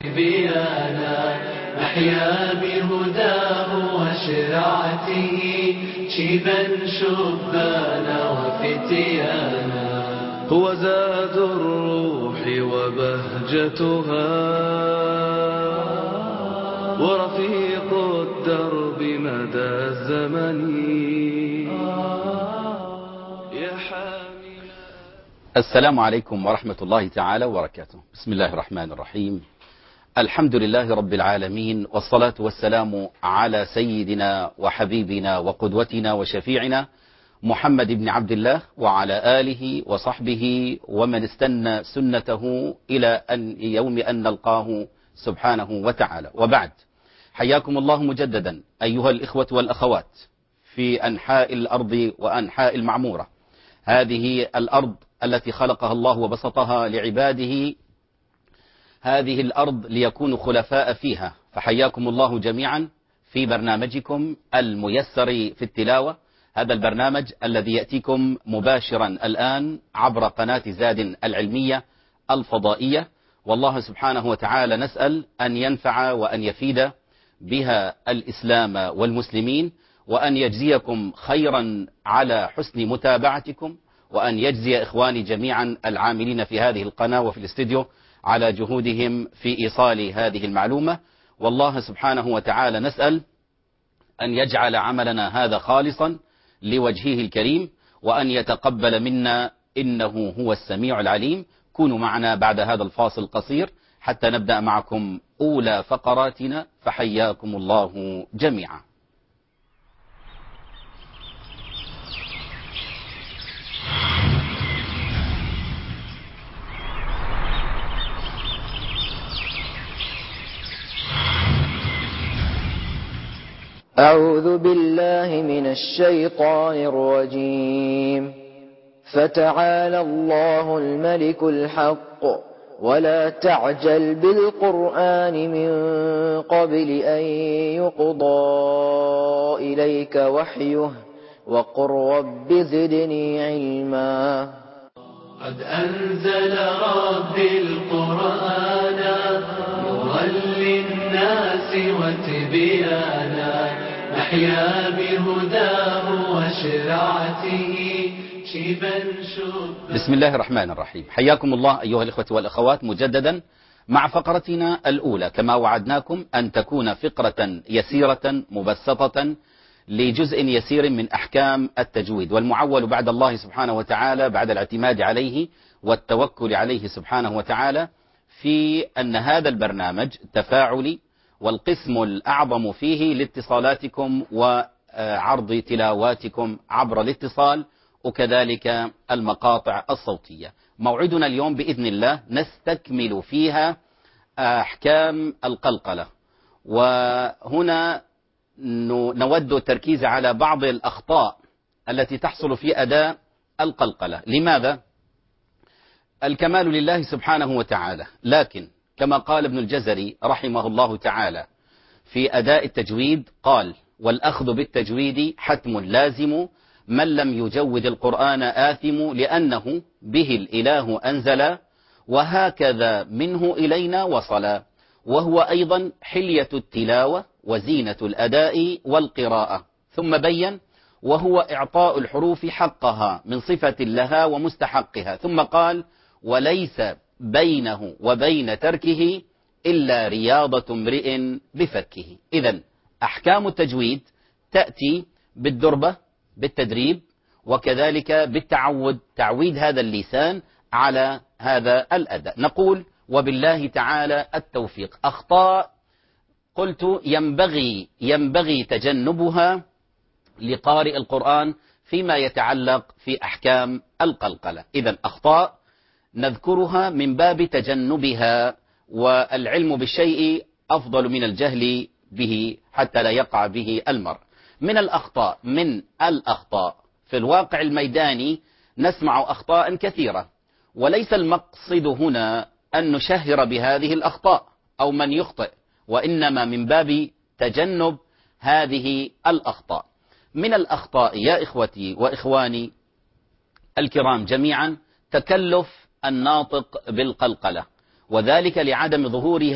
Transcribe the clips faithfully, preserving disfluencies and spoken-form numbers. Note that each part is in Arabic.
بيانا نحيا بهداه وشرعته شيبا شبانا وفتيانا. هو زاد الروح وبهجتها ورفيق الدرب مدى الزمن يا حامل. السلام عليكم ورحمة الله تعالى وبركاته. بسم الله الرحمن الرحيم. الحمد لله رب العالمين، والصلاة والسلام على سيدنا وحبيبنا وقدوتنا وشفيعنا محمد بن عبد الله وعلى آله وصحبه ومن استنى سنته إلى أن يوم أن نلقاه سبحانه وتعالى. وبعد، حياكم الله مجددا أيها الإخوة والأخوات في أنحاء الأرض وأنحاء المعمورة. هذه الأرض التي خلقها الله وبسطها لعباده، هذه الأرض ليكونوا خلفاء فيها. فحياكم الله جميعا في برنامجكم الميسر في التلاوة، هذا البرنامج الذي يأتيكم مباشرا الآن عبر قناة زاد العلمية الفضائية. والله سبحانه وتعالى نسأل أن ينفع وأن يفيد بها الإسلام والمسلمين، وأن يجزيكم خيرا على حسن متابعتكم، وأن يجزي إخواني جميعا العاملين في هذه القناة وفي الاستديو على جهودهم في إيصال هذه المعلومة. والله سبحانه وتعالى نسأل أن يجعل عملنا هذا خالصا لوجهه الكريم، وأن يتقبل منا إنه هو السميع العليم. كونوا معنا بعد هذا الفاصل القصير حتى نبدأ معكم أولى فقراتنا، فحياكم الله جميعا. أعوذ بالله من الشيطان الرجيم. فتعالى الله الملك الحق، ولا تعجل بالقرآن من قبل أن يقضى إليك وحيه، وقل رب زدني علما. قد أنزل ربي القرآن نورا للناس وتبيانا، نحيا بهداه وشرعته شيبا شبا. بسم الله الرحمن الرحيم. حياكم الله أيها الإخوة والأخوات مجددا مع فقرتنا الأولى. كما وعدناكم أن تكون فقرة يسيرة مبسطة لجزء يسير من أحكام التجويد، والمعول بعد الله سبحانه وتعالى بعد الاعتماد عليه والتوكل عليه سبحانه وتعالى في أن هذا البرنامج تفاعلي، والقسم الأعظم فيه لاتصالاتكم وعرض تلاواتكم عبر الاتصال، وكذلك المقاطع الصوتية. موعدنا اليوم بإذن الله نستكمل فيها أحكام القلقلة، وهنا نود التركيز على بعض الأخطاء التي تحصل في أداء القلقلة. لماذا؟ الكمال لله سبحانه وتعالى، لكن كما قال ابن الجزري رحمه الله تعالى في أداء التجويد قال: والأخذ بالتجويد حتم لازم، من لم يجود القرآن آثم، لأنه به الإله أنزل، وهكذا منه إلينا وصلا، وهو أيضا حلية التلاوة وزينة الأداء والقراءة. ثم بين: وهو إعطاء الحروف حقها من صفة لها ومستحقها. ثم قال: وليس بينه وبين تركه إلا رياضة امرئ بفكه. إذن أحكام التجويد تأتي بالدربة، بالتدريب، وكذلك بالتعود، تعويد هذا اللسان على هذا الأداء. نقول وبالله تعالى التوفيق. أخطاء قلت ينبغي ينبغي تجنبها لقارئ القرآن فيما يتعلق في أحكام القلقلة. إذن أخطاء نذكرها من باب تجنبها، والعلم بالشيء أفضل من الجهل به حتى لا يقع به المرء. من الأخطاء من الأخطاء في الواقع الميداني نسمع أخطاء كثيرة، وليس المقصد هنا أن نشهر بهذه الأخطاء أو من يخطئ، وإنما من باب تجنب هذه الأخطاء. من الأخطاء يا إخوتي وإخواني الكرام جميعا تكلف الناطق بالقلقلة، وذلك لعدم ظهورها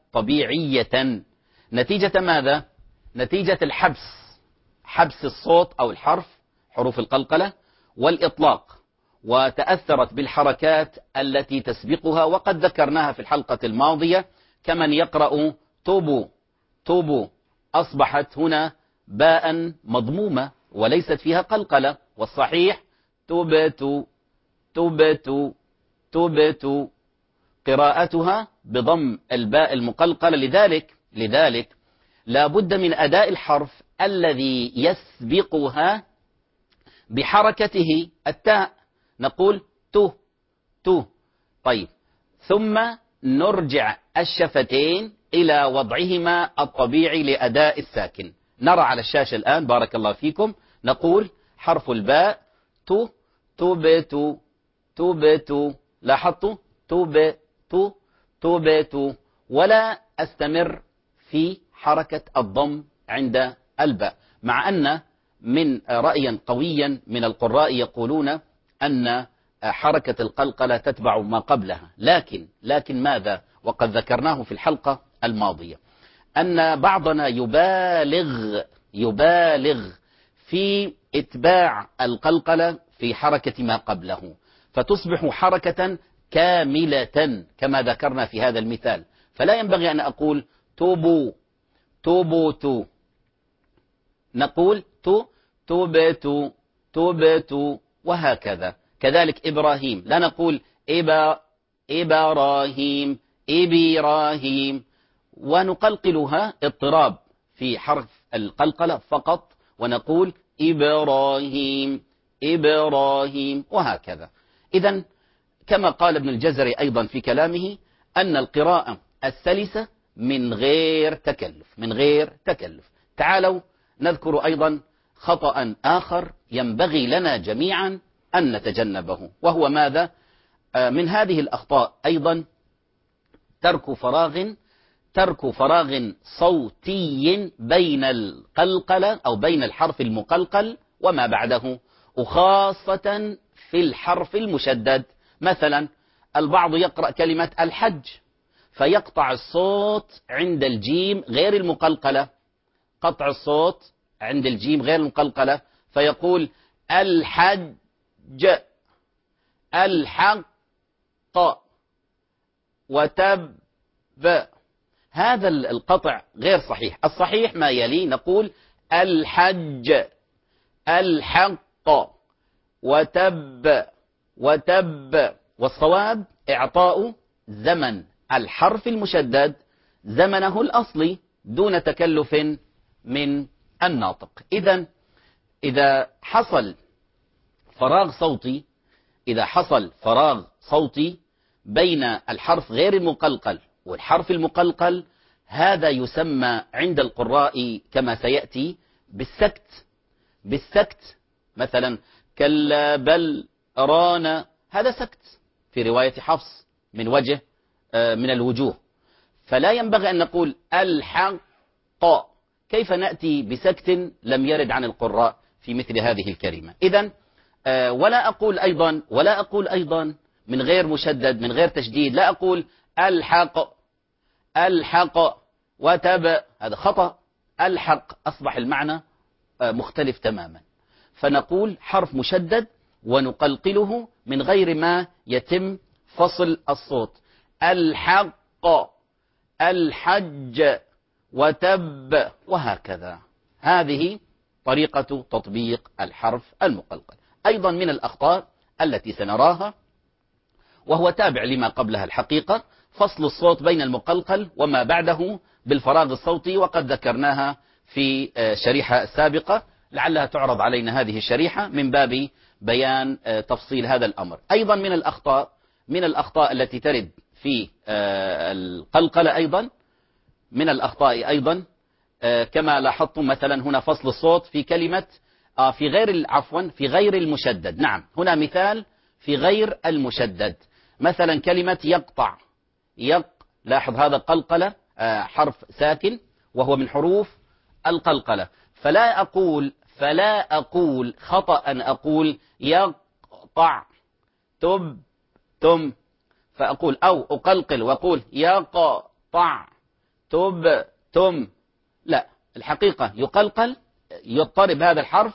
طبيعية. نتيجة ماذا؟ نتيجة الحبس، حبس الصوت أو الحرف، حروف القلقلة والإطلاق، وتأثرت بالحركات التي تسبقها، وقد ذكرناها في الحلقة الماضية. كمن يقرأ توبو توبو، أصبحت هنا باء مضمومة وليست فيها قلقلة، والصحيح توبتو توبتو توبتو، قراءتها بضم الباء المقلقلة. لذلك لذلك لا بد من أداء الحرف الذي يسبقها بحركته التاء، نقول تو تو. طيب، ثم نرجع الشفتين إلى وضعهما الطبيعي لأداء الساكن. نرى على الشاشة الآن بارك الله فيكم، نقول حرف الباء تو توبتو توبتو، لاحظتوا توبتو توبتو، ولا أستمر في حركة الضم عند الباء، مع أن من رأيا قويا من القراء يقولون أن حركة القلقلة تتبع ما قبلها، لكن لكن ماذا؟ وقد ذكرناه في الحلقة الماضية أن بعضنا يبالغ يبالغ في إتباع القلقلة في حركة ما قبله، فتصبح حركة كاملة كما ذكرنا في هذا المثال. فلا ينبغي أن أقول توبو توبو تو، نقول تو توبتو توبتو، وهكذا. كذلك إبراهيم، لا نقول إبا إبراهيم إبراهيم، ونقلقلها اضطراب في حرف القلقلة فقط، ونقول إبراهيم إبراهيم، وهكذا. إذن كما قال ابن الجزري أيضا في كلامه أن القراءة السلسة من غير تكلف من غير تكلف. تعالوا نذكر أيضا خطأ آخر ينبغي لنا جميعا أن نتجنبه، وهو ماذا؟ من هذه الأخطاء أيضا ترك فراغ ترك فراغ صوتي بين القلقلة أو بين الحرف المقلقل وما بعده، وخاصة في الحرف المشدد. مثلا البعض يقرأ كلمة الحج فيقطع الصوت عند الجيم غير المقلقلة، قطع الصوت عند الجيم غير المقلقلة، فيقول الحج الحق وتب. هذا القطع غير صحيح. الصحيح ما يلي، نقول الحج الحق وتب وتب، والصواب إعطاء زمن الحرف المشدد زمنه الأصلي دون تكلف من الناطق. إذن إذا حصل فراغ صوتي إذا حصل فراغ صوتي بين الحرف غير المقلقل والحرف المقلقل، هذا يسمى عند القراء كما سيأتي بالسكت بالسكت مثلا كلا بل رانا، هذا سكت في رواية حفص من وجه من الوجوه، فلا ينبغي أن نقول الحق. كيف نأتي بسكت لم يرد عن القراء في مثل هذه الكلمة؟ إذن ولا أقول أيضا ولا أقول أيضا من غير مشدد من غير تشديد، لا أقول الحق الحق وتب، هذا خطأ. الحق أصبح المعنى مختلف تماما، فنقول حرف مشدد ونقلقله من غير ما يتم فصل الصوت. الحق الحج وتب، وهكذا. هذه طريقة تطبيق الحرف المقلقل. أيضا من الأخطاء التي سنراها وهو تابع لما قبلها الحقيقة، فصل الصوت بين المقلقل وما بعده بالفراغ الصوتي، وقد ذكرناها في شريحة سابقة، لعلها تعرض علينا هذه الشريحة من باب بيان تفصيل هذا الأمر. أيضا من الأخطاء من الأخطاء التي ترد في القلقلة أيضا من الأخطاء أيضا كما لاحظتم مثلا هنا فصل الصوت في كلمة في غير عفوا في غير المشدد. نعم، هنا مثال في غير المشدد، مثلا كلمة يقطع يق، لاحظ هذا قلقلة حرف ساكن وهو من حروف القلقلة، فلا أقول فلا أقول خطأ أن أقول يقطع تب تم، فأقول أو أقلقل وأقول يقطع تبتم. لا، الحقيقة يقلقل، يضطرب هذا الحرف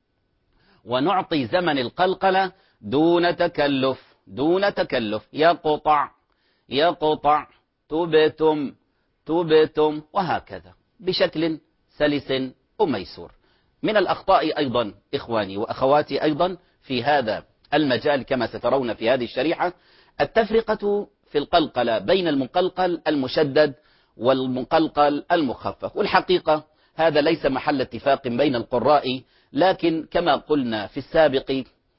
ونعطي زمن القلقلة دون تكلف، دون تكلف. يقطع يقطع، تبتم تبتم، وهكذا بشكل سلس وميسور. من الأخطاء أيضا إخواني وأخواتي أيضا في هذا المجال كما سترون في هذه الشريحة التفرقة في القلقلة بين المقلقل المشدد والمقلقل المخفف. والحقيقة هذا ليس محل اتفاق بين القراء، لكن كما قلنا في السابق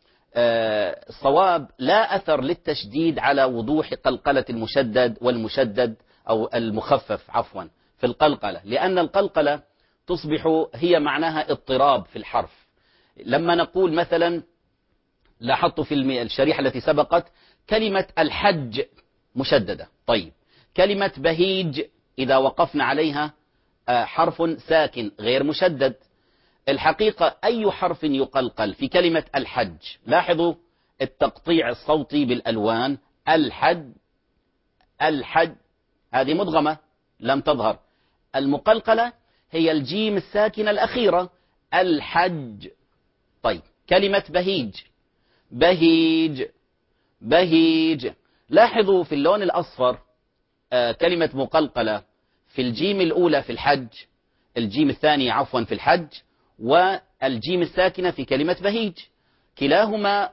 الصواب لا أثر للتشديد على وضوح قلقلة المشدد والمشدد أو المخفف عفوا في القلقلة، لأن القلقلة تصبح هي معناها اضطراب في الحرف. لما نقول مثلا، لاحظت في الشريحة التي سبقت كلمة الحج مشددة، طيب كلمة بهيج إذا وقفنا عليها حرف ساكن غير مشدد. الحقيقة أي حرف يقلقل في كلمة الحج؟ لاحظوا التقطيع الصوتي بالألوان، الحج الحج هذه مدغمة لم تظهر. المقلقلة هي الجيم الساكنة الأخيرة، الحج. طيب كلمة بهيج بهيج بهيج، لاحظوا في اللون الأصفر آه كلمة مقلقلة في الجيم الأولى في الحج، الجيم الثانية عفوا في الحج، والجيم الساكنة في كلمة بهيج، كلاهما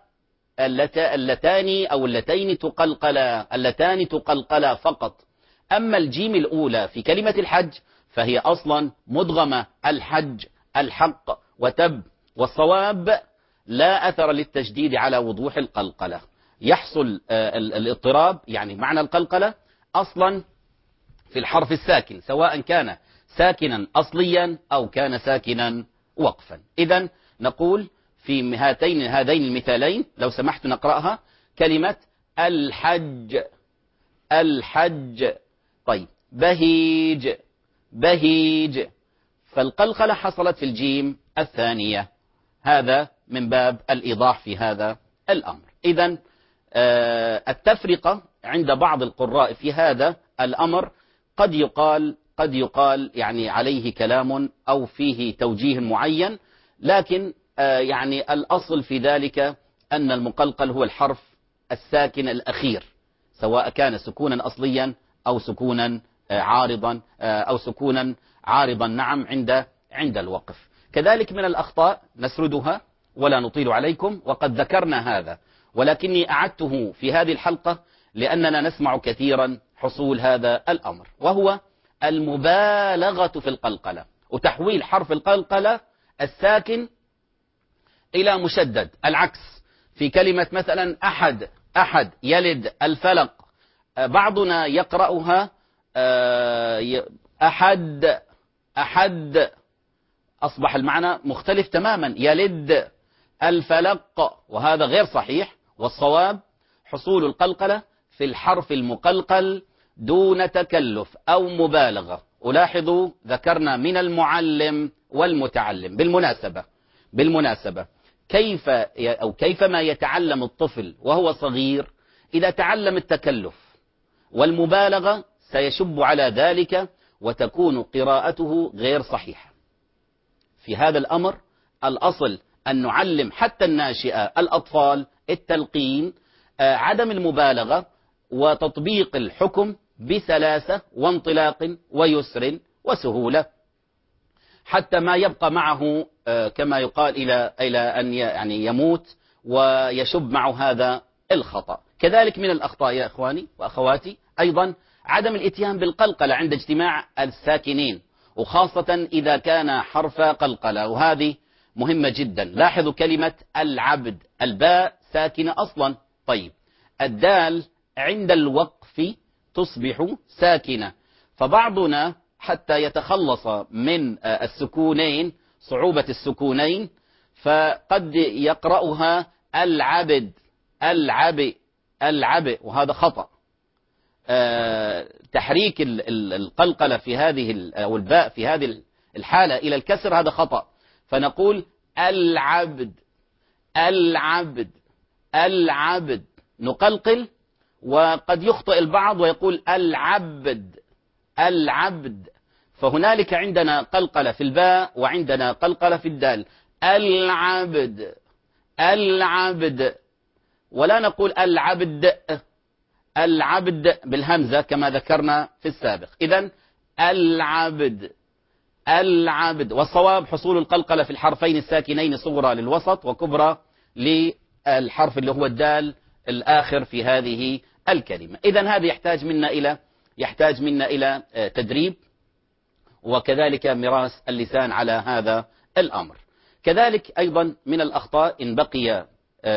اللتان أو اللتين تقلقلا، اللتان تقلقلا فقط. أما الجيم الأولى في كلمة الحج فهي أصلا مدغمة، الحج الحق وتب. والصواب لا أثر للتشديد على وضوح القلقلة، يحصل الاضطراب، يعني معنى القلقلة أصلا في الحرف الساكن سواء كان ساكنا أصليا أو كان ساكنا وقفا. إذن نقول في هاتين هذين المثالين لو سمحت نقرأها، كلمة الحج الحج، طيب بهيج بهيج، فالقلقلة حصلت في الجيم الثانية. هذا من باب الإيضاح في هذا الأمر. إذن التفرقة عند بعض القراء في هذا الأمر قد يقال قد يقال يعني عليه كلام أو فيه توجيه معين، لكن يعني الأصل في ذلك أن المقلقل هو الحرف الساكن الأخير، سواء كان سكونا أصليا أو سكونا عارضا أو سكونا عارضا نعم عند عند الوقف. كذلك من الأخطاء نسردها ولا نطيل عليكم، وقد ذكرنا هذا ولكني أعدته في هذه الحلقة لأننا نسمع كثيرا حصول هذا الأمر، وهو المبالغة في القلقلة وتحويل حرف القلقلة الساكن إلى مشدد. العكس في كلمة مثلا أحد أحد يلد الفلق، بعضنا يقرأها أحد أحد، أصبح المعنى مختلف تماما، يلد الفلق، وهذا غير صحيح. والصواب حصول القلقلة في الحرف المقلقل دون تكلف أو مبالغة. ألاحظوا ذكرنا من المعلم والمتعلم. بالمناسبة بالمناسبة كيف أو كيفما يتعلم الطفل وهو صغير، إذا تعلم التكلف والمبالغة سيشب على ذلك وتكون قراءته غير صحيحة. في هذا الأمر الأصل أن نعلم حتى الناشئة الأطفال التلقين، عدم المبالغة وتطبيق الحكم بسلاسة وانطلاق ويسر وسهولة، حتى ما يبقى معه كما يقال إلى إلى أن يعني يموت ويشب معه هذا الخطأ. كذلك من الأخطاء يا إخواني وأخواتي أيضا عدم الإتيان بالقلقلة عند اجتماع الساكنين، وخاصة إذا كان حرف قلقلة، وهذه مهمة جدا. لاحظوا كلمة العبد، الباء ساكنة أصلا، طيب الدال عند الوقف تصبح ساكنة، فبعضنا حتى يتخلص من السكونين، صعوبة السكونين، فقد يقرأها العبد العبد العبد، وهذا خطأ. تحريك القلقلة في هذه أو الباء في هذه الحالة إلى الكسر هذا خطأ، فنقول العبد العبد العبد، نقلقل. وقد يخطئ البعض ويقول العبد العبد. فهنالك عندنا قلقلة في الباء وعندنا قلقلة في الدال. العبد العبد، ولا نقول العبد العبد بالهمزة كما ذكرنا في السابق. إذن العبد العبد، والصواب حصول القلقلة في الحرفين الساكنين، صغرى للوسط وكبرى للحرف اللي هو الدال الآخر في هذه الكلمة. إذن هذا يحتاج منا إلى يحتاج منا إلى تدريب، وكذلك مراس اللسان على هذا الأمر. كذلك أيضا من الأخطاء إن بقي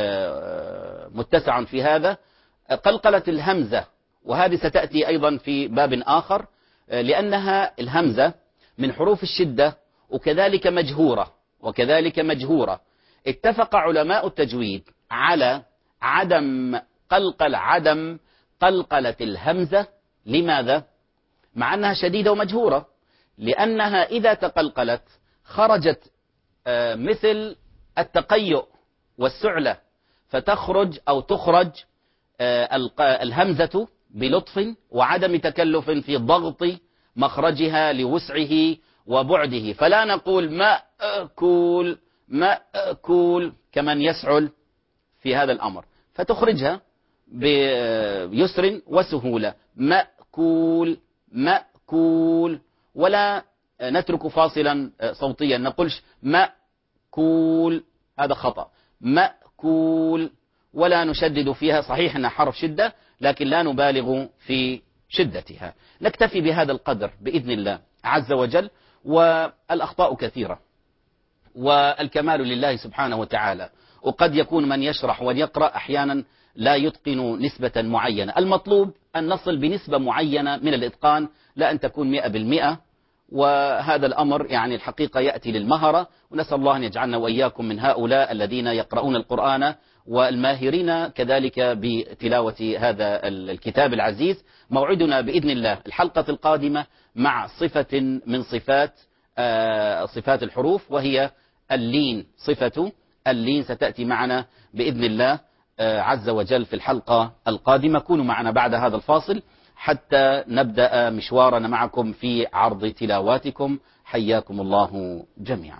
متسع في هذا قلقلة الهمزة، وهذه ستأتي أيضا في باب آخر، لأنها الهمزة من حروف الشدة وكذلك مجهورة وكذلك مجهورة. اتفق علماء التجويد على عدم قلقل عدم قلقلة الهمزة. لماذا؟ مع أنها شديدة ومجهورة، لأنها إذا تقلقلت خرجت مثل التقيؤ والسعلة، فتخرج أو تخرج الهمزة بلطف وعدم تكلف في ضغط مخرجها لوسعه وبعده. فلا نقول مأكول مأكول كمن يسعل في هذا الأمر، فتخرجها بيسر وسهولة. مأكول مأكول، ولا نترك فاصلا صوتيا، نقولش مأكول، هذا خطأ. مأكول، ولا نشدد فيها، صحيح أنها حرف شدة لكن لا نبالغ في شدتها. نكتفي بهذا القدر بإذن الله عز وجل. والأخطاء كثيرة والكمال لله سبحانه وتعالى، وقد يكون من يشرح ويقرأ أحيانا لا يتقن نسبة معينة. المطلوب أن نصل بنسبة معينة من الإتقان، لا أن تكون مئة بالمئة، وهذا الأمر يعني الحقيقة يأتي للمهرة. ونسأل الله أن يجعلنا وإياكم من هؤلاء الذين يقرؤون القرآن والماهرين كذلك بتلاوة هذا الكتاب العزيز. موعدنا بإذن الله الحلقة القادمة مع صفة من صفات صفات الحروف، وهي اللين. صفة اللين ستأتي معنا بإذن الله عز وجل في الحلقة القادمة. كونوا معنا بعد هذا الفاصل حتى نبدأ مشوارنا معكم في عرض تلاواتكم. حياكم الله جميعا.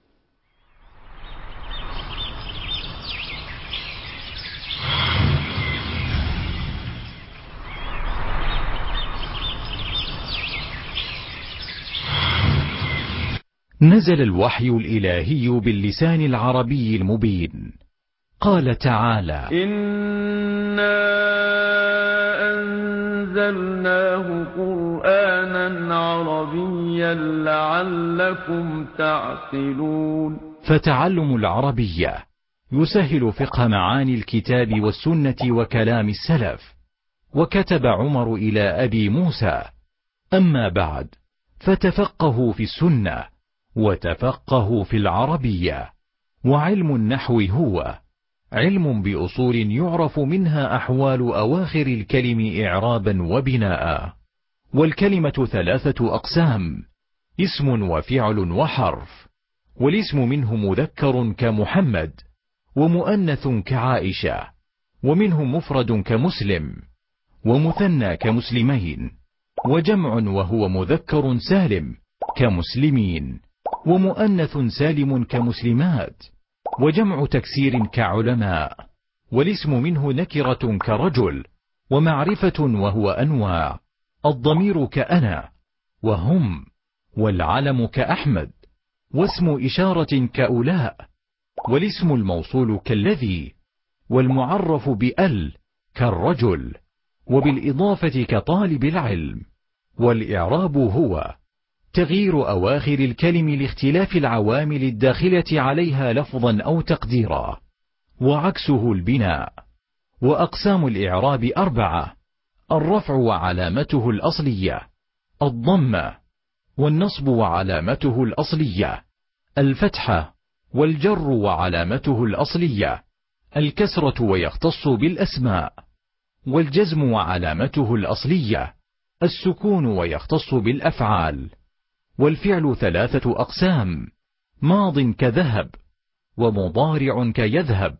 نزل الوحي الإلهي باللسان العربي المبين. قال تعالى: إنا أنزلناه قرآنا عربيا لعلكم تعقلون. فتعلم العربية يسهل فقه معاني الكتاب والسنة وكلام السلف. وكتب عمر إلى أبي موسى: أما بعد فتفقهوا في السنة وتفقهوا في العربية. وعلم النحو هو علم بأصول يعرف منها أحوال أواخر الكلم إعرابا وبناء. والكلمة ثلاثة أقسام: اسم وفعل وحرف. والاسم منه مذكر كمحمد، ومؤنث كعائشة، ومنه مفرد كمسلم، ومثنى كمسلمين، وجمع وهو مذكر سالم كمسلمين، ومؤنث سالم كمسلمات، وجمع تكسير كعلماء. والاسم منه نكرة كرجل، ومعرفة وهو أنواع: الضمير كأنا وهم، والعلم كأحمد، واسم إشارة كأولاء، والاسم الموصول كالذي، والمعرف بأل كالرجل، وبالإضافة كطالب العلم. والإعراب هو تغيير أواخر الكلم لاختلاف العوامل الداخلة عليها لفظا أو تقديرا، وعكسه البناء. وأقسام الإعراب أربعة: الرفع وعلامته الأصلية، الضمة، والنصب وعلامته الأصلية، الفتحة، والجر وعلامته الأصلية، الكسرة ويختص بالأسماء، والجزم وعلامته الأصلية، السكون ويختص بالأفعال. والفعل ثلاثة أقسام: ماض كذهب، ومضارع كيذهب،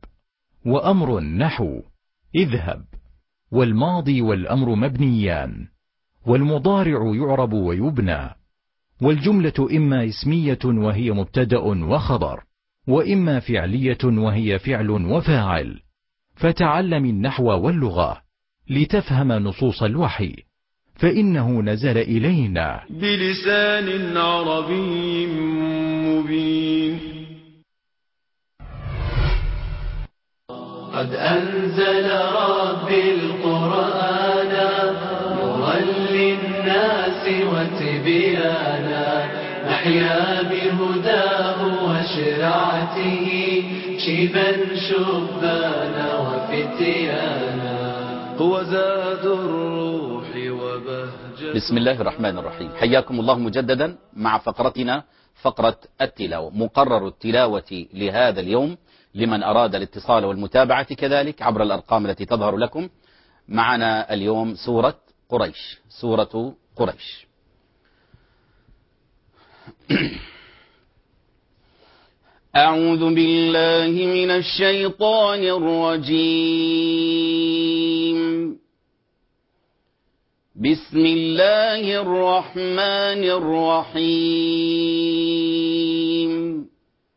وأمر نحو اذهب. والماضي والأمر مبنيان، والمضارع يعرب ويبنى، والجملة إما اسمية وهي مبتدأ وخبر، وإما فعلية وهي فعل وفاعل. فتعلم النحو واللغة لتفهم نصوص الوحي، فإنه نزل إلينا بلسان عربي مبين. قد أنزل ربي القرآن نورا للناس وتبيانا، نحيا بهداه وشرعته شيبا شبانا وفتيانا، هو زاد الروح وبهجة. بسم الله الرحمن الرحيم. حياكم الله مجددا مع فقرتنا فقرة التلاوة. مقرر التلاوة لهذا اليوم لمن أراد الاتصال والمتابعة كذلك عبر الأرقام التي تظهر لكم. معنا اليوم سورة قريش، سورة قريش. أعوذ بالله من الشيطان الرجيم. بسم الله الرحمن الرحيم.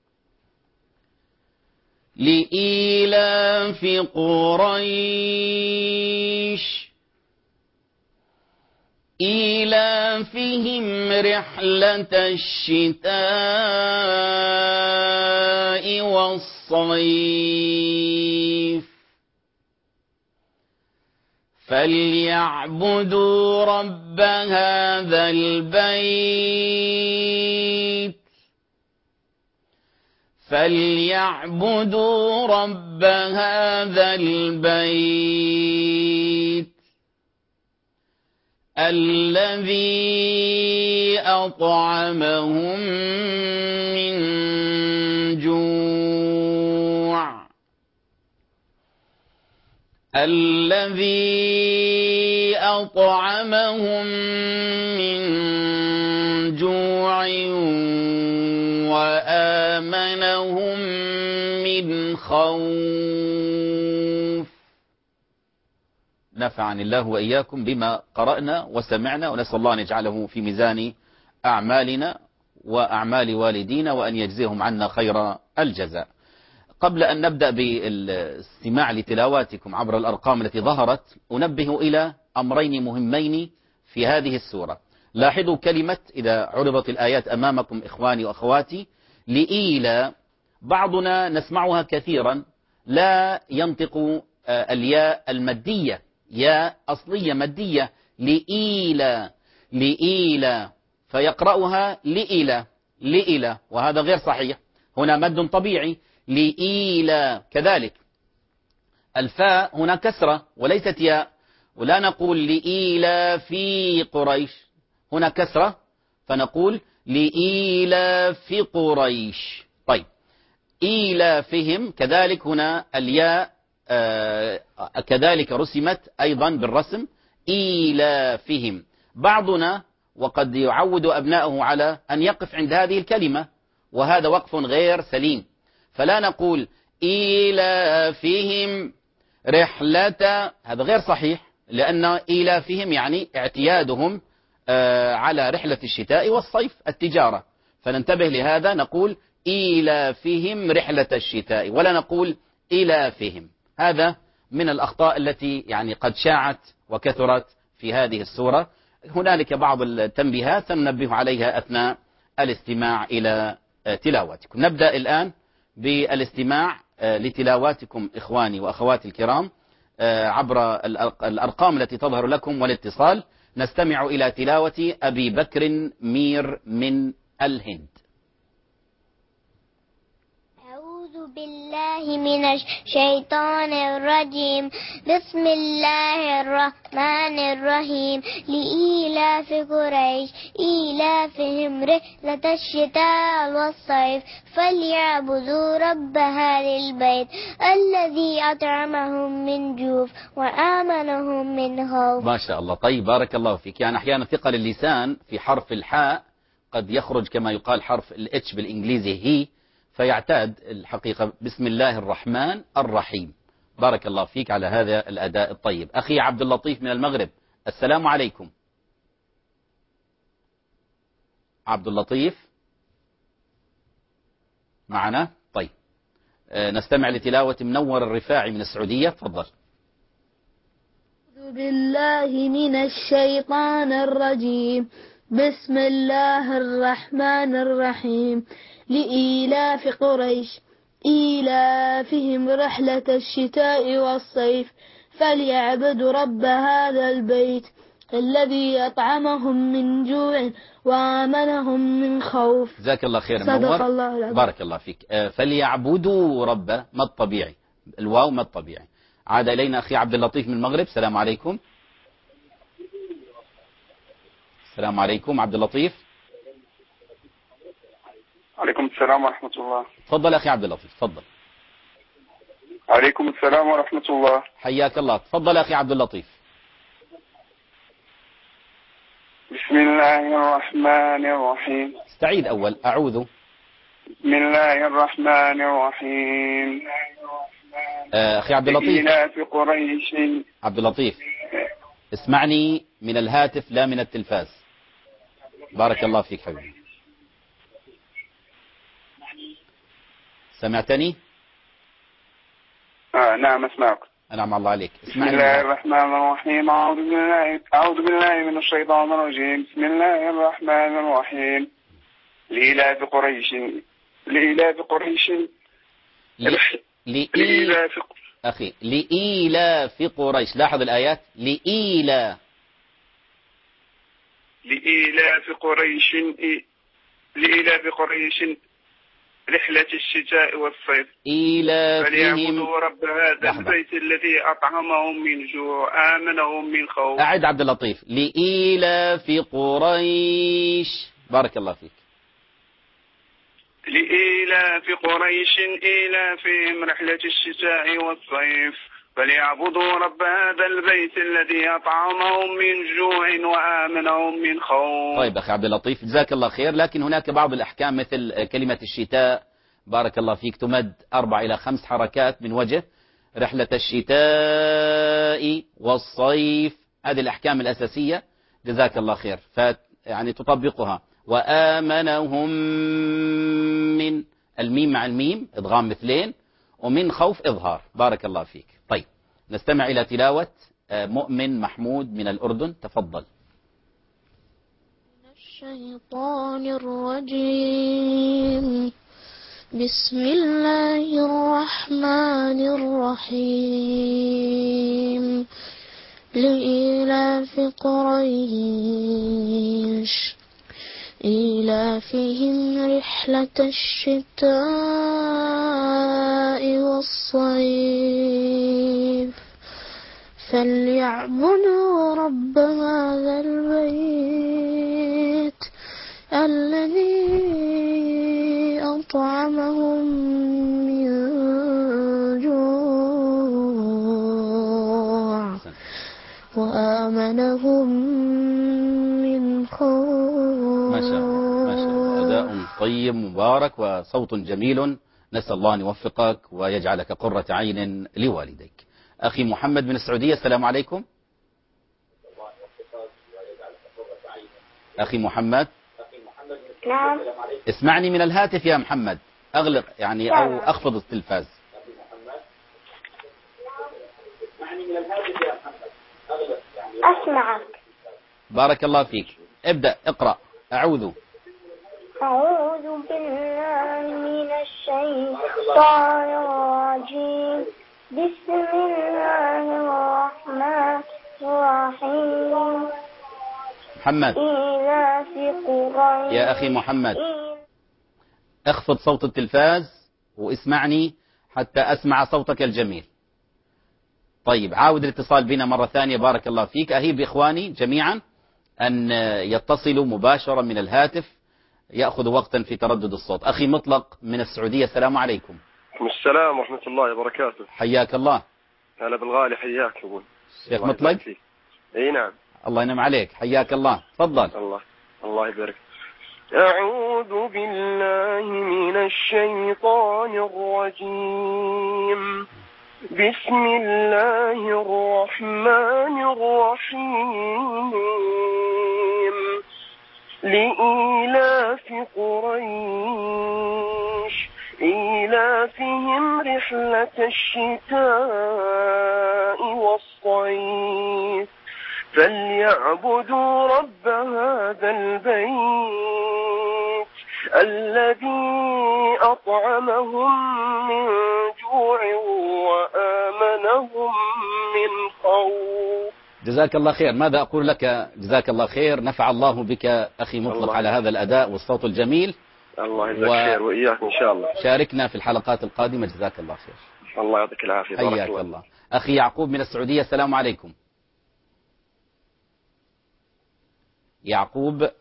لإيلاف قريش إيلافهم رحلة الشتاء والصيف فليعبدوا رب هذا البيت فليعبدوا رب هذا البيت الذي أطعمهم من جوع الذي أطعمهم من جوع وآمنهم من خوف. نفعني الله وإياكم بما قرأنا وسمعنا، ونسأل الله أن يجعله في ميزان أعمالنا وأعمال والدينا، وأن يجزيهم عنا خير الجزاء. قبل أن نبدأ بالاستماع لتلاواتكم عبر الأرقام التي ظهرت، أنبه إلى أمرين مهمين في هذه السورة. لاحظوا كلمة إذا عرضت الآيات أمامكم إخواني وأخواتي، لإيلا، بعضنا نسمعها كثيرا لا ينطق الياء المادية، ياء أصلية مادية، لإيلا لإيلا، فيقرأها لإيلا لإيلا، وهذا غير صحيح. هنا مد طبيعي لإيلا. كذلك الفاء هنا كسرة وليست ياء، ولا نقول لإيلا في قريش، هنا كسرة فنقول لإيلا في قريش. طيب، إيلافهم كذلك هنا الياء آه كذلك رسمت أيضا بالرسم إيلافهم. بعضنا وقد يعود أبنائه على أن يقف عند هذه الكلمة، وهذا وقف غير سليم. فلا نقول إيلافهم رحلة، هذا غير صحيح، لأن إيلافهم يعني اعتيادهم آه على رحلة الشتاء والصيف التجارة، فننتبه لهذا، نقول إيلافهم رحلة الشتاء ولا نقول إيلافهم. هذا من الأخطاء التي يعني قد شاعت وكثرت في هذه السورة. هنالك بعض التنبيهات سننبه عليها أثناء الاستماع إلى تلاواتكم. نبدأ الآن بالاستماع لتلاواتكم إخواني وأخواتي الكرام عبر الأرقام التي تظهر لكم والاتصال. نستمع إلى تلاوة أبي بكر مير من الهند. أعوذ بالله من الشيطان الرجيم. بسم الله الرحمن الرحيم. لإيلاف قريش إيلافهم رحلة الشتاء والصيف فليعبدوا رب هذا البيت الذي أطعمهم من جوع وآمنهم من خوف. ما شاء الله. طيب، بارك الله فيك. يعني أحيانا ثقل اللسان في حرف الحاء قد يخرج كما يقال حرف الاتش بالإنجليزي هي، فيعتاد الحقيقة. بسم الله الرحمن الرحيم. بارك الله فيك على هذا الأداء الطيب. أخي عبد اللطيف من المغرب، السلام عليكم. عبد اللطيف معنا؟ طيب آه نستمع لتلاوة منور الرفاعي من السعودية. تفضل. أعوذ بالله من الشيطان الرجيم. بسم الله الرحمن الرحيم. لإيلاف قريش إيلافهم رحلة الشتاء والصيف فليعبدوا رب هذا البيت الذي أطعمهم من جوع وآمنهم من خوف. جزاك الله خير. صدق منور. الله العظيم. بارك الله فيك. آه فليعبدوا رب ما الطبيعي، الواو ما الطبيعي. عاد إلينا أخي عبد اللطيف من المغرب. السلام عليكم. السلام عليكم عبد اللطيف. عليكم السلام ورحمة الله. تفضل أخي عبد اللطيف. تفضل. عليكم السلام ورحمة الله. حياك الله. تفضل أخي عبد اللطيف. بسم الله الرحمن الرحيم. استعيد أول. أعوذ. بسم الله الرحمن الرحيم. آه أخي عبد اللطيف. إيلاف قريش. عبد اللطيف اسمعني من الهاتف لا من التلفاز. بارك الله فيك حبيبي. سمعتني؟ آه نعم أسمعك. أنعم الله عليك. بسم الله الرحمن الرحيم. أعوذ بالله أعوذ بالله من الشيطان الرجيم. بسم الله الرحمن الرحيم. لإيلاف قريش لإيلاف قريش ل... لإيلاف أخي لإيلاف قريش. لاحظ الآيات. لإيلا لإيلاف قريش لإيلاف قريش رحلة الشتاء والصيف إيلافهم فليعبدوا رب هذا البيت الذي أطعمهم من جوع آمنهم من خوف. أعد عبد اللطيف. لإيلاف قريش. بارك الله فيك. لإيلاف قريش إيلافهم رحلة الشتاء والصيف فليعبدوا رب هذا البيت الذي أطعمهم من جوع وآمنهم من خوف. طيب أخي عبد اللطيف جزاك الله خير. لكن هناك بعض الأحكام مثل كلمة الشتاء بارك الله فيك تمد أربع إلى خمس حركات من وجه رحلة الشتاء والصيف. هذه الأحكام الأساسية جزاك الله خير. فيعني تطبقها. وآمنهم من الميم مع الميم إدغام مثلين ومن خوف إظهار. بارك الله فيك. طيب نستمع إلى تلاوة مؤمن محمود من الأردن. تفضل. من الشيطان الرجيم. بسم الله الرحمن الرحيم. لإيلاف قريش إيلافهم رحلة الشتاء والصيف فليعبدوا رب هذا البيت الذي أطعمهم من جوع وآمنهم من خوف. ما شاء الله ما شاء الله. أداء طيب مبارك وصوت جميل. نسأل الله أن يوفقك ويجعلك قرة عين لوالديك. أخي محمد من السعودية. السلام عليكم. أخي محمد. نعم. اسمعني من الهاتف يا محمد. أغلق يعني أو أخفض التلفاز. أسمعك. بارك الله فيك. ابدأ اقرأ. أعوذ أعوذ بالله من الشيطان الرجيم. بسم الله الرحمن الرحيم. محمد. إيلاف قريش. يا أخي محمد اخفض صوت التلفاز واسمعني حتى أسمع صوتك الجميل. طيب عاود الاتصال بنا مرة ثانية. بارك الله فيك. أهيب إخواني جميعا أن يتصلوا مباشرة من الهاتف يأخذ وقتا في تردد الصوت. أخي مطلق من السعودية. السلام عليكم. السلام ورحمة الله وبركاته. حياك الله. هلا بالغالي. حياك أبوي. شيخ مطلق. اي نعم. الله ينعم عليك. حياك الله. تفضل. الله الله يبارك. أعوذ بالله من الشيطان الرجيم. بسم الله الرحمن الرحيم. لإيلاف قريش إيلافهم رحلة الشتاء والصيف فليعبدوا رب هذا البيت الذي أطعمهم من جوع وآمنهم من خوف. جزاك الله خير. ماذا أقول لك؟ جزاك الله خير، نفع الله بك أخي مطلق على هذا الأداء والصوت الجميل. الله يجزاك و... خير وإياك إن شاء الله. شاركنا في الحلقات القادمة. جزاك الله خير. الله يعطيك العافية. حياك الله. الله. أخي يعقوب من السعودية، السلام عليكم. يعقوب.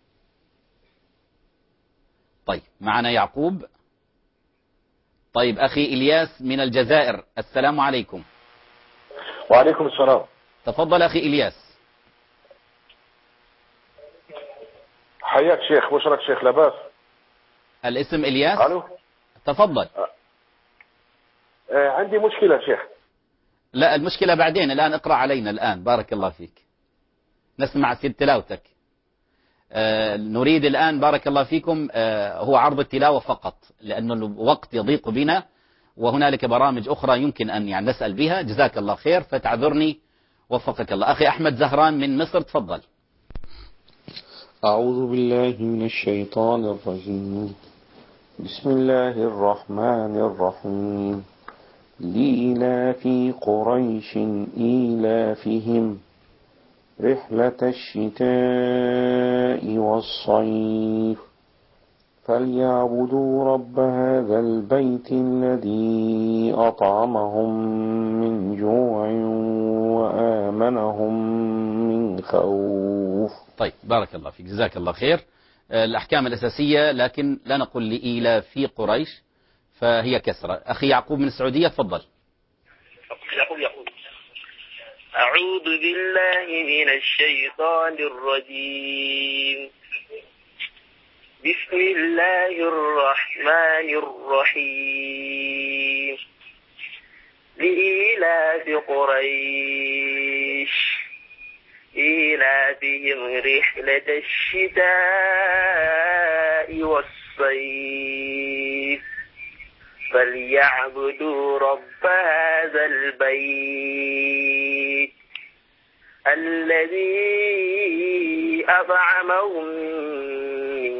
طيب معنا يعقوب. طيب أخي إلياس من الجزائر، السلام عليكم. وعليكم السلام. تفضل أخي إلياس. حياك شيخ، وش راك شيخ؟ لاباس؟ الاسم إلياس. ألو. تفضل. آه عندي مشكلة شيخ. لا المشكلة بعدين، الآن اقرأ علينا الآن. بارك الله فيك، نسمع سيد تلاوتك. آه نريد الآن بارك الله فيكم آه هو عرض التلاوة فقط، لأن الوقت يضيق بنا وهنالك برامج أخرى يمكن أن يعني نسأل بها. جزاك الله خير، فتعذرني وفقك الله. أخي أحمد زهران من مصر، تفضل. أعوذ بالله من الشيطان الرجيم. بسم الله الرحمن الرحيم. لإيلاف قريش إيلافهم رحلة الشتاء والصيف فليعبدوا رب هذا البيت الذي أطعمهم من جوع وآمنهم من خوف. طيب بارك الله فيك، جزاك الله خير. الأحكام الأساسية، لكن لا نقول لإيلاف في قريش فهي كسرة. أخي يعقوب من السعودية، تفضل. يعقوب يعقوب. أعوذ بالله من الشيطان الرجيم. بسم الله الرحمن الرحيم. لإيلاف قريش إيلافهم رحلة الشتاء والصيف فليعبدوا رب هذا البيت الذي أطعمهم من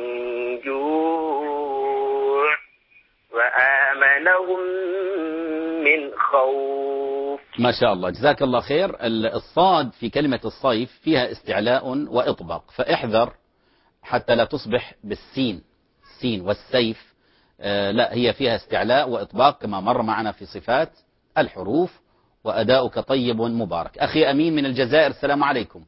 جوع وآمنهم من خوف. ما شاء الله، جزاك الله خير. الصاد في كلمة الصيف فيها استعلاء وإطباق، فاحذر حتى لا تصبح بالسين السين والسيف. آه لا، هي فيها استعلاء وإطباق كما مر معنا في صفات الحروف. وأداؤك طيب مبارك. أخي أمين من الجزائر، السلام عليكم.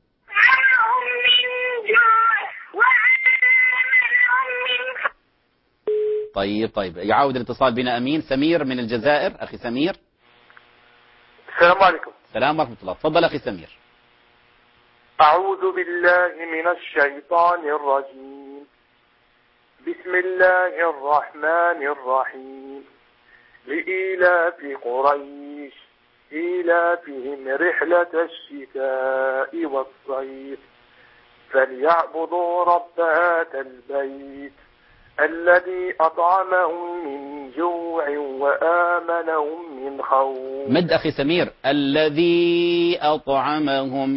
طيب طيب يعاود الاتصال بنا أمين. سمير من الجزائر، أخي سمير. السلام عليكم. السلام ورحمة الله. تفضل أخي سمير. أعوذ بالله من الشيطان الرجيم. بسم الله الرحمن الرحيم. لإيلاف قريش إيلافهم رحلة الشتاء والصيف فليعبدوا رب هذا البيت الذي أطعمهم من جوع وآمنهم من خوف. مد أخي سمير. الذي أطعمهم.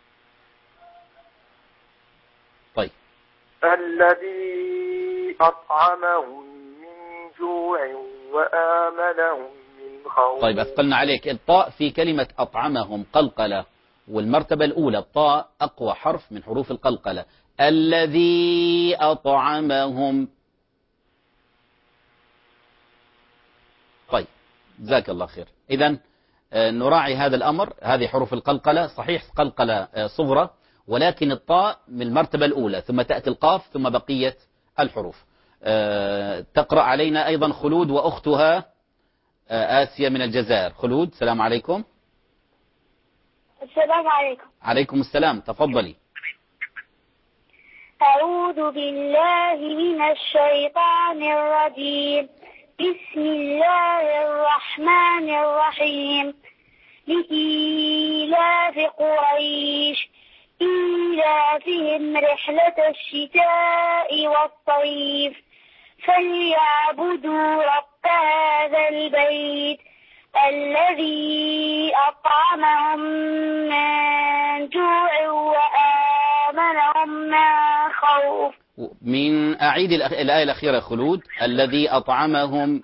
طيب. الذي أطعمهم من جوع وآمنهم من خوف. طيب أثقلنا عليك. الطاء في كلمة أطعمهم قلقلة، والمرتبة الأولى الطاء أقوى حرف من حروف القلقلة. الذي أطعمهم. طيب جزاك الله خير. إذن نراعي هذا الأمر. هذه حروف القلقلة صحيح قلقلة صغرى، ولكن الطاء من المرتبة الأولى، ثم تأتي القاف، ثم بقية الحروف. تقرأ علينا أيضا خلود وأختها آسيا من الجزائر. خلود، السلام عليكم. السلام عليكم. عليكم السلام، تفضلي. أعوذ بالله من الشيطان الرجيم. بسم الله الرحمن الرحيم. لإيلاف قريش إيلافهم رحلة الشتاء والصيف فليعبدوا رب هذا البيت الذي أطعمهم من جوع وآمنهم من خوف. من أعيد الآية الأخيرة خلود. الذي أطعمهم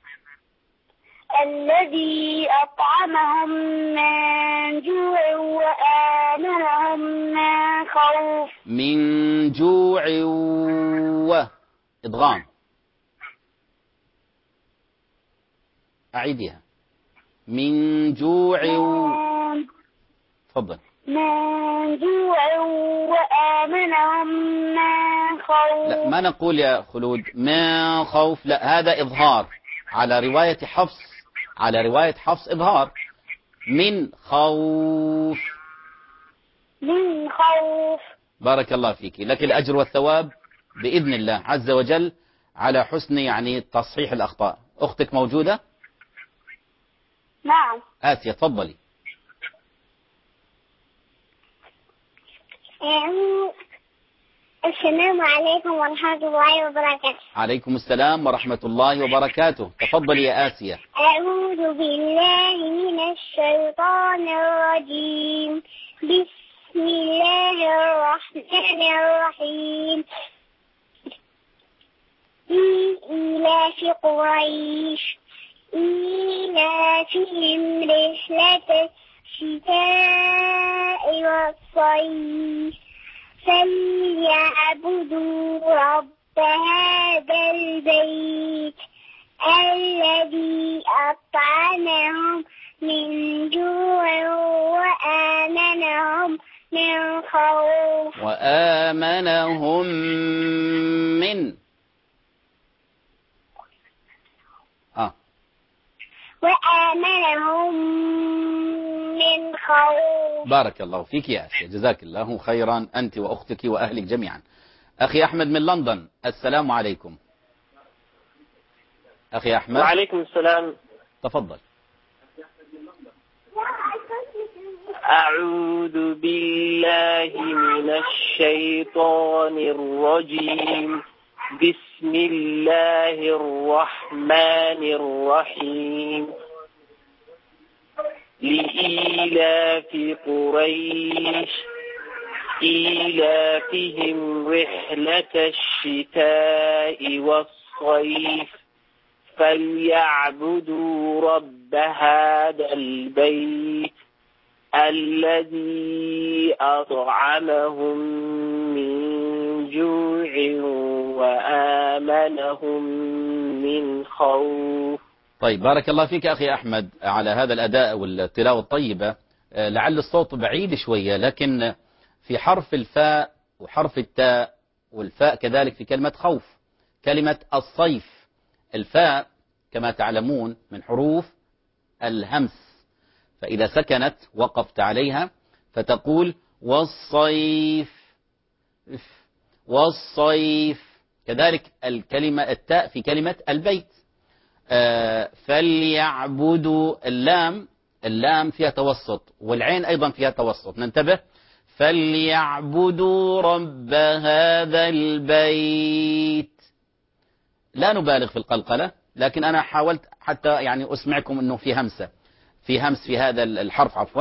الذي أطعمهم من جوع وآمنهم من خوف. من جوع و إضغام. أعيدها. من جوع و... تفضل. من جوع وآمنهم من خوف. لا ما نقول يا خلود من خوف، لا هذا إظهار على رواية حفص، على رواية حفص إظهار. من خوف. من خوف. بارك الله فيك، لك الأجر والثواب بإذن الله عز وجل على حسن يعني تصحيح الأخطاء. أختك موجودة؟ نعم. آسيا تفضلي. السلام عليكم ورحمة الله وبركاته. عليكم السلام ورحمة الله وبركاته. تفضلي يا آسيا. أعوذ بالله من الشيطان الرجيم. بسم الله الرحمن الرحيم. إيلاف قريش إيلافهم رحلة الشتاء والصيف فليعبدوا رب هذا البيت الذي أطعمهم من جوع وآمنهم من خوف. وآمنهم من آه. وآمنهم من خوف. بارك الله فيك يا آسيا، جزاك الله خيرا أنت وأختك وأهلك جميعا. أخي أحمد من لندن، السلام عليكم. أخي أحمد. وعليكم السلام. تفضل. أعوذ بالله من الشيطان الرجيم. بسم الله الرحمن الرحيم. لإيلاف قريش إيلافهم رحلة الشتاء والصيف فليعبدوا رب هذا البيت الذي أطعمهم من جوع وآمنهم من خوف. طيب بارك الله فيك أخي أحمد على هذا الأداء والتلاوة الطيبة. لعل الصوت بعيد شوية، لكن في حرف الفاء وحرف التاء والفاء كذلك في كلمة خوف. كلمة الصيف الفاء كما تعلمون من حروف الهمس، فإذا سكنت وقفت عليها فتقول والصيف والصيف. كذلك الكلمة التاء في كلمة البيت. آه فليعبدوا اللام اللام فيها توسط والعين أيضا فيها توسط، ننتبه. فليعبدوا رب هذا البيت. لا نبالغ في القلقلة، لكن أنا حاولت حتى يعني أسمعكم أنه في همسة، في همس في هذا الحرف عفوا.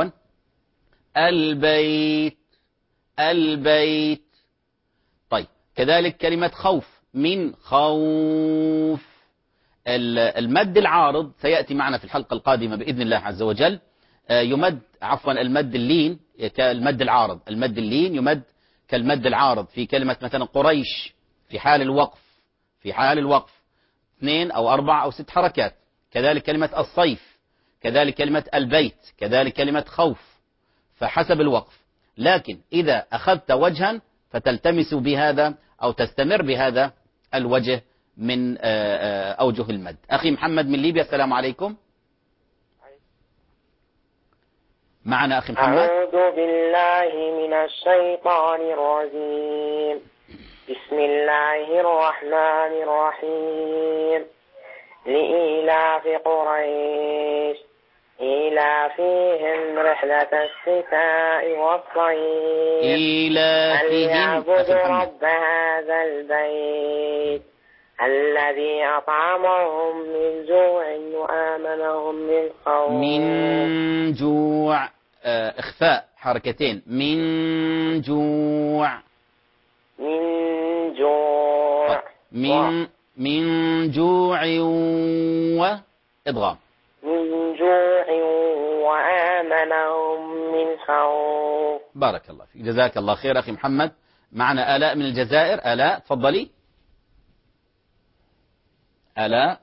البيت البيت. طيب كذلك كلمة خوف من خوف. المد العارض سيأتي معنا في الحلقة القادمة بإذن الله عز وجل. يمد عفوا المد اللين كالمد العارض. المد اللين يمد كالمد العارض في كلمة مثلا قريش في حال الوقف، في حال الوقف اثنين أو أربع أو ست حركات. كذلك كلمة الصيف، كذلك كلمة البيت، كذلك كلمة خوف، فحسب الوقف. لكن إذا أخذت وجها فتلتمس بهذا أو تستمر بهذا الوجه من أوجه المد. أخي محمد من ليبيا، السلام عليكم. معنا أخي محمد. أعوذ بالله من الشيطان الرجيم. بسم الله الرحمن الرحيم. لإيلاف قريش إيلافهم رحلة الشتاء والصيف إيلافهم فليعبدوا رب هذا البيت الذي أطعمهم من جوع وآمنهم من خوف. من جوع، آه إخفاء حركتين، من جوع، من جوع، من من جوع وإضغام، من جوع وآمنهم من خوف. بارك الله فيك، جزاك الله خير أخي محمد. معنا آلاء من الجزائر. آلاء تفضلي. آلاء،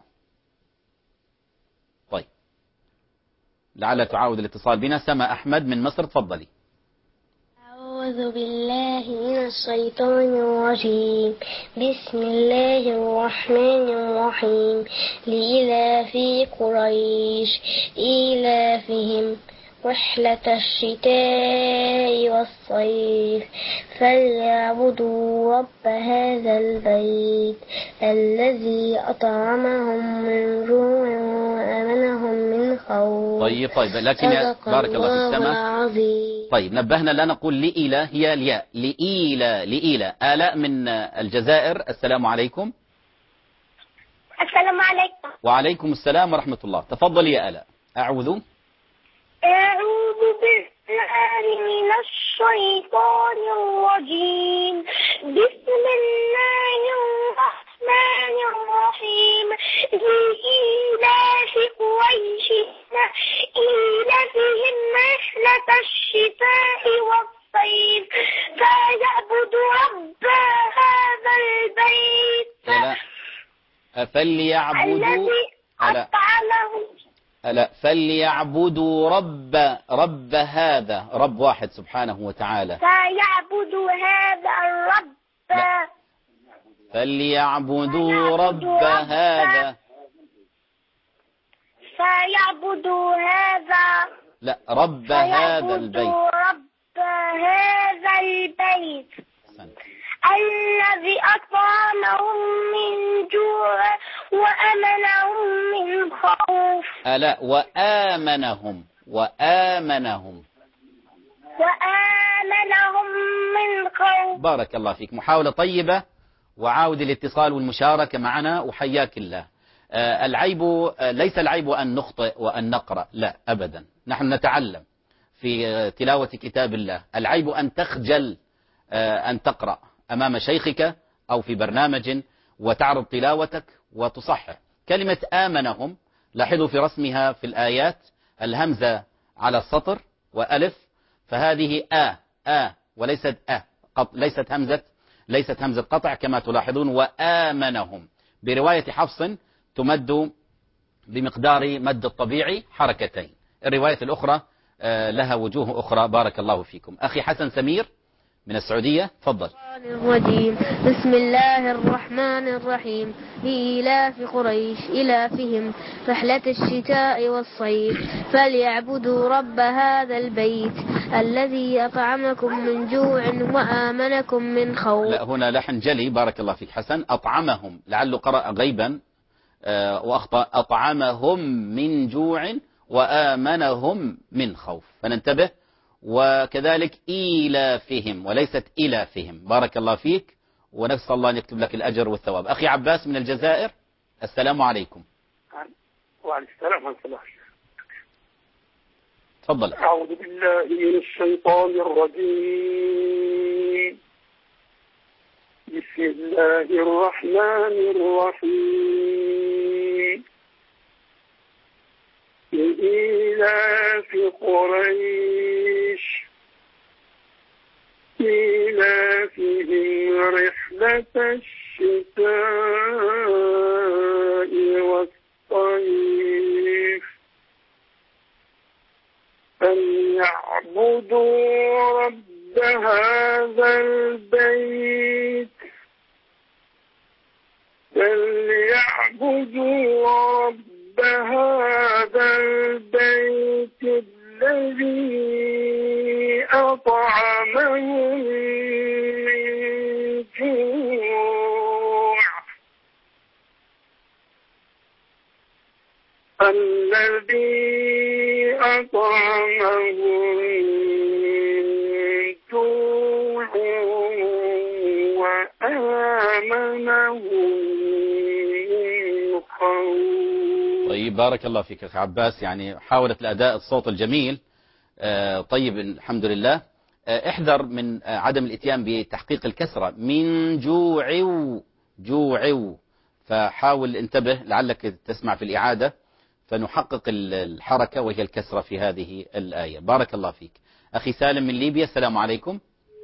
طيب لعل تعاود الاتصال بنا. سما أحمد من مصر تفضلي. أعوذ بالله من الشيطان الرجيم. بسم الله الرحمن الرحيم. لإلاف قريش إيلافهم رحلة الشتاء والصيف فليعبدوا رب هذا البيت الذي أطعمهم من جوع وآمنهم من خوف. طيب طيب لكن بارك الله في السماء. طيب نبهنا لا نقول لإله، هي الياء، لإله لإله. آلاء من الجزائر، السلام عليكم. السلام عليكم. وعليكم السلام ورحمة الله. تفضل يا آلاء. أعوذ أعوذ بالله من الشيطان الرجيم. بسم الله الرحمن الرحيم. لإيلاف قريش إيلافهم رحلة الشتاء والصيف فليعبدوا رب هذا البيت فليعبدوا الذي أطعمهم. ألا فليعبدوا رب رب هذا، رب واحد سبحانه وتعالى. فليعبدوا هذا الرب. لا. فليعبدوا رب هذا. فليعبدوا هذا. لا، رب هذا البيت. رب هذا البيت الذي أطعمهم من جوع وأمنهم من خوف. ألا وآمنهم وآمنهم وآمنهم من خوف. بارك الله فيك، محاولة طيبة، وعاود الاتصال والمشاركة معنا وحياك الله. آه العيب آه ليس العيب أن نخطئ وأن نقرأ، لا أبدا، نحن نتعلم في آه تلاوة كتاب الله. العيب أن تخجل آه أن تقرأ أمام شيخك أو في برنامج وتعرض تلاوتك وتصحح. كلمة آمنهم لاحظوا في رسمها في الآيات الهمزة على السطر وألف، فهذه آ آ وليست أ قط، ليست همزة ليست همزة قطع كما تلاحظون. وآمنهم برواية حفص تمد بمقدار مد الطبيعي حركتين. الرواية الأخرى لها وجوه أخرى. بارك الله فيكم. أخي حسن سمير من السعودية تفضل. الرجيم. بسم الله الرحمن الرحيم. لإيلاف قريش إيلافهم رحلة الشتاء والصيف فليعبدوا رب هذا البيت الذي أطعمكم من جوع وآمنكم من خوف. لا، هنا لحن جلي. بارك الله فيك حسن. أطعمهم، لعله قرأ غيبا وأخطأ. أطعمهم من جوع وآمنهم من خوف، فننتبه. وكذلك إيلافهم وليست إلافهم. بارك الله فيك، ونسأل الله أن يكتب لك الأجر والثواب. أخي عباس من الجزائر، السلام عليكم. وعليكم السلام ورحمة الله. تفضل. أعوذ بالله من الشيطان الرجيم. بسم الله الرحمن الرحيم. لإيلاف قريش إيلافهم رحلة الشتاء والصيف فليعبدوا رب هذا البيت فليعبدوا رب هذا البيت الذي أطعمهم من جوع الذي أطعمهم من جوع وآمنهم من خوف. طيب بارك الله فيك أخي عباس، يعني حاولت الأداء الصوت الجميل. آه طيب الحمد لله. آه احذر من آه عدم الاتيان بتحقيق الكسرة من جوع جوع، فحاول انتبه لعلك تسمع في الإعادة فنحقق الحركة وهي الكسرة في هذه الآية. بارك الله فيك. أخي سالم من ليبيا، السلام عليكم.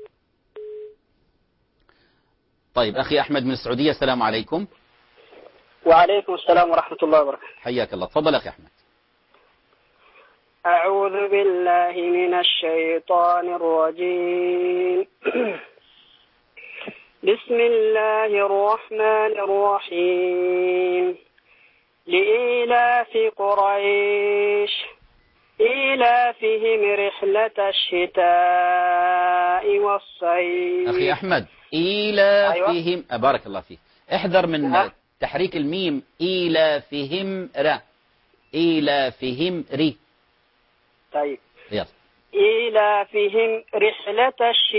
طيب أخي أحمد من السعودية، السلام عليكم. وعليكم السلام ورحمة الله وبركاته. حياك الله، تفضل أخي أحمد. أعوذ بالله من الشيطان الرجيم. بسم الله الرحمن الرحيم. لإيلاف قريش إيلافهم رحلة الشتاء والصيف. أخي أحمد إيلافهم. أيوة. بارك الله فيك. احذر من ها؟ تحريك الميم. إيلافهم را إيلافهم ري. طيب يلا. إيلافهم رحلة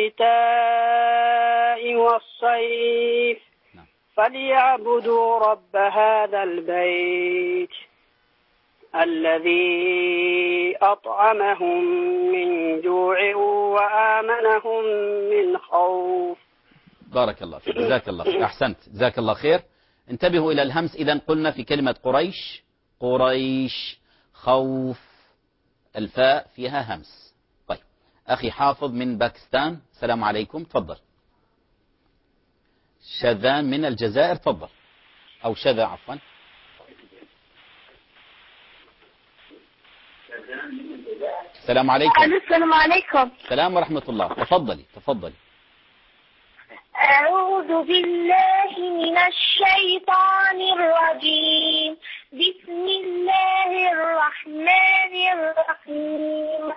الشتاء والصيف نعم. فليعبدوا رب هذا البيت الذي أطعمهم من جوع وآمنهم من خوف. بارك الله فيك، جزاك الله خير. أحسنت، جزاك الله خير. انتبهوا إلى الهمس. إذا قلنا في كلمة قريش قريش خوف، الفاء فيها همس. طيب أخي حافظ من باكستان، السلام عليكم، تفضل. شذان من الجزائر، تفضل. أو شذا عفوا. السلام عليكم. السلام عليكم. السلام ورحمة الله، تفضلي تفضلي. أعوذ بالله من الشيطان الرجيم. بسم الله الرحمن الرحيم.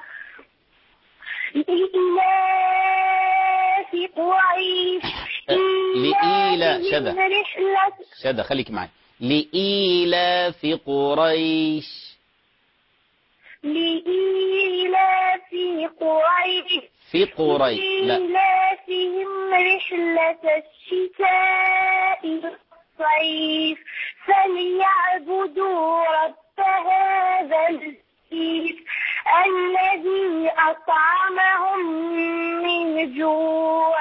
لإيلاف قريش لإيلاف شذا شذا خليك معي. لإيلاف قريش لإيلاف قريش في قريش لا إيلافهم رحلة الشتاء والصيف فليعبدوا رب هذا البيت الذي أطعمهم من جوع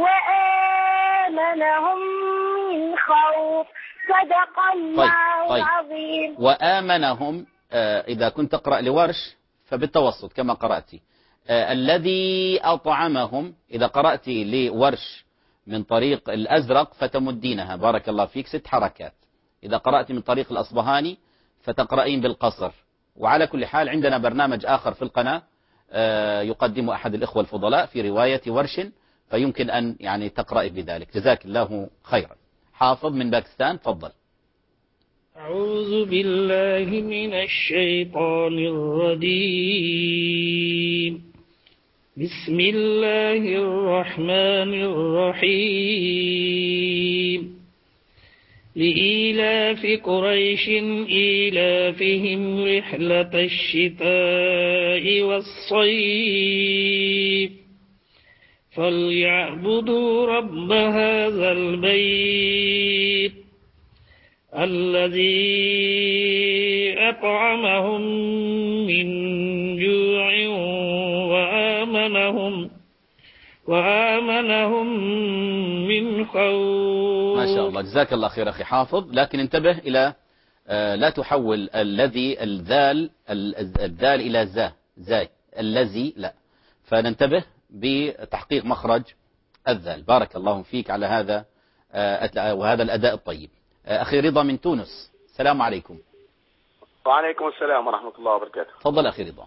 وآمنهم من خوف. صدق الله العظيم. طيب. وآمنهم آه إذا كنت تقرأ لورش فبالتوسط كما قرأتي. آه الذي أطعمهم إذا قرأت لورش من طريق الأزرق فتمدينها. بارك الله فيك، ست حركات. إذا قرأت من طريق الأصبهاني فتقرأين بالقصر. وعلى كل حال عندنا برنامج آخر في القناة آه يقدم أحد الإخوة الفضلاء في رواية ورش، فيمكن أن يعني تقرأي بذلك. جزاك الله خيرا. حافظ من باكستان، تفضل. أعوذ بالله من الشيطان الرجيم. بسم الله الرحمن الرحيم. لإيلاف قريش إيلافهم رحلة الشتاء والصيف فليعبدوا رب هذا البيت الذي أطعمهم من جوع وآمنهم وآمنهم من خوف. ما شاء الله، جزاك الله خير أخي حافظ. لكن انتبه إلى آه لا تحول الذي الذال الذال إلى زا زاي الذي لا، فننتبه بتحقيق مخرج الذال. بارك الله فيك على هذا آه وهذا الأداء الطيب. آه أخي رضا من تونس، السلام عليكم. وعليكم السلام ورحمة الله وبركاته. تفضل أخي رضا.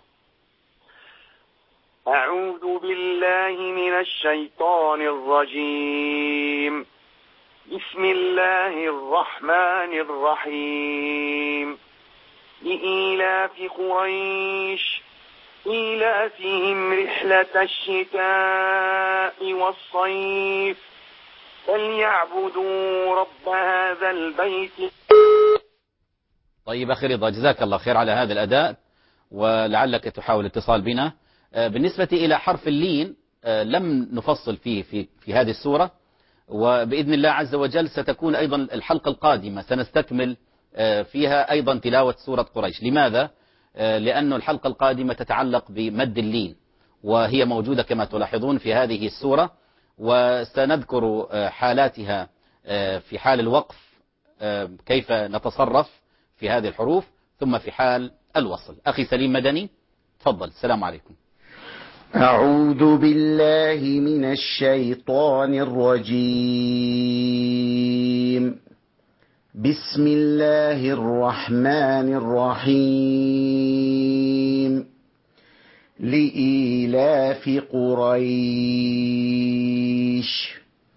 أعوذ بالله من الشيطان الرجيم. بسم الله الرحمن الرحيم. لإيلاف قريش إيلافهم رحلة الشتاء والصيف فليعبدوا رب هذا البيت. طيب أخي رضا، جزاك الله خير على هذا الأداء. ولعلك تحاول اتصال بنا. بالنسبة إلى حرف اللين لم نفصل فيه في, في هذه السورة، وبإذن الله عز وجل ستكون أيضا الحلقة القادمة سنستكمل فيها أيضا تلاوة سورة قريش. لماذا؟ لأن الحلقة القادمة تتعلق بمد اللين، وهي موجودة كما تلاحظون في هذه السورة، وسنذكر حالاتها في حال الوقف كيف نتصرف في هذه الحروف، ثم في حال الوصل. أخي سليم مدني تفضل. السلام عليكم. أعوذ بالله من الشيطان الرجيم. بسم الله الرحمن الرحيم. لإيلاف قريش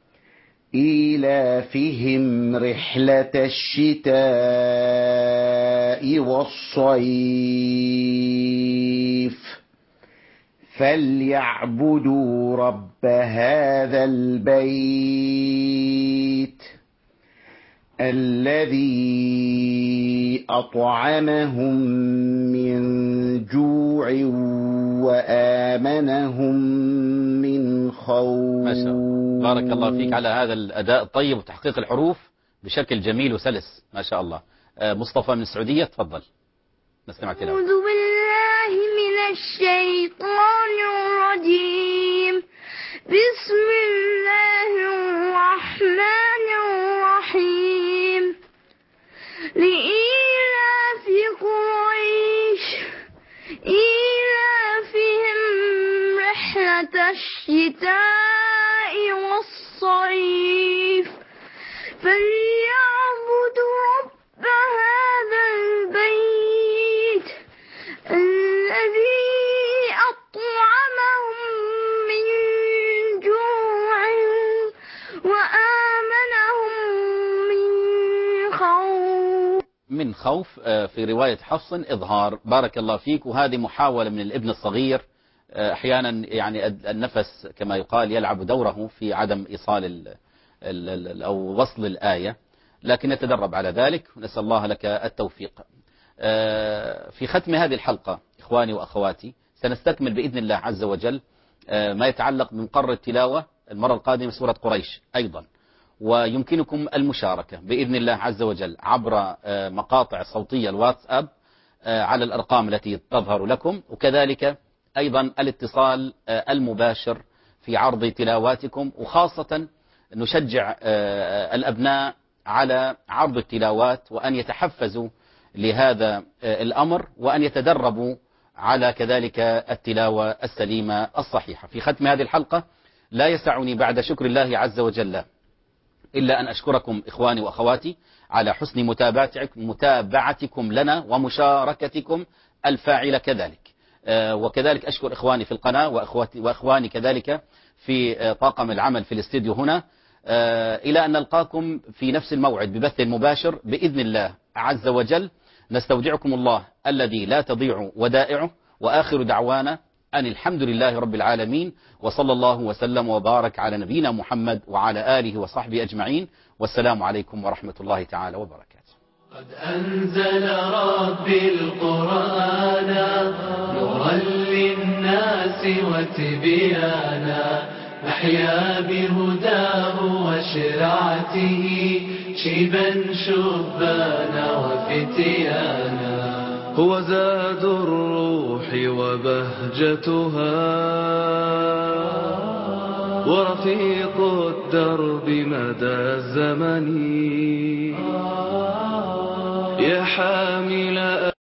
إيلافهم رحلة الشتاء والصيف فليعبدوا رب هذا البيت الذي أطعمهم من جوع وآمنهم من خوف. ما شاء الله. بارك الله فيك على هذا الأداء الطيب وتحقيق الحروف بشكل جميل وسلس ما شاء الله. مصطفى من السعودية تفضل نستمع تلاوة. أعوذ بالله من الشيطان الرجيم. بسم الله الرحمن الرحيم. لإيلاف قريش إيلافهم رحلة الشتاء والصيف فليعبدوا رب هذا البيت الذي أطعمهم من جوع وآمنهم من خوف. من خوف في رواية حفص إظهار. بارك الله فيك. وهذه محاولة من الابن الصغير، أحيانا يعني النفس كما يقال يلعب دوره في عدم إيصال ال ال أو وصل الآية، لكن نتدرب على ذلك ونسأل الله لك التوفيق. في ختم هذه الحلقة إخواني وأخواتي سنستكمل بإذن الله عز وجل ما يتعلق بمقرر التلاوة المرة القادمة سورة قريش أيضا، ويمكنكم المشاركة بإذن الله عز وجل عبر مقاطع صوتية الواتساب على الأرقام التي تظهر لكم، وكذلك أيضا الاتصال المباشر في عرض تلاواتكم، وخاصة نشجع الأبناء على عرض التلاوات وأن يتحفزوا لهذا الأمر وأن يتدربوا على كذلك التلاوة السليمة الصحيحة. في ختم هذه الحلقة لا يسعني بعد شكر الله عز وجل إلا أن أشكركم إخواني وأخواتي على حسن متابعتكم لنا ومشاركتكم الفاعلة كذلك، وكذلك أشكر إخواني في القناة وأخواتي وأخواني كذلك في طاقم العمل في الاستديو هنا. إلى أن نلقاكم في نفس الموعد ببث مباشر بإذن الله عز وجل. نستودعكم الله الذي لا تضيع ودائعه، وآخر دعوانا أن الحمد لله رب العالمين، وصلى الله وسلم وبارك على نبينا محمد وعلى آله وصحبه أجمعين، والسلام عليكم ورحمة الله تعالى وبركاته. قد أنزل ربي القرآن نورا للناس وتبيانا، نحيا بهداه وشرعته شيبا شبانا وفتيانا. هو زاد الروح وبهجتها ورفيق الدرب مدى الزمن، يا حامل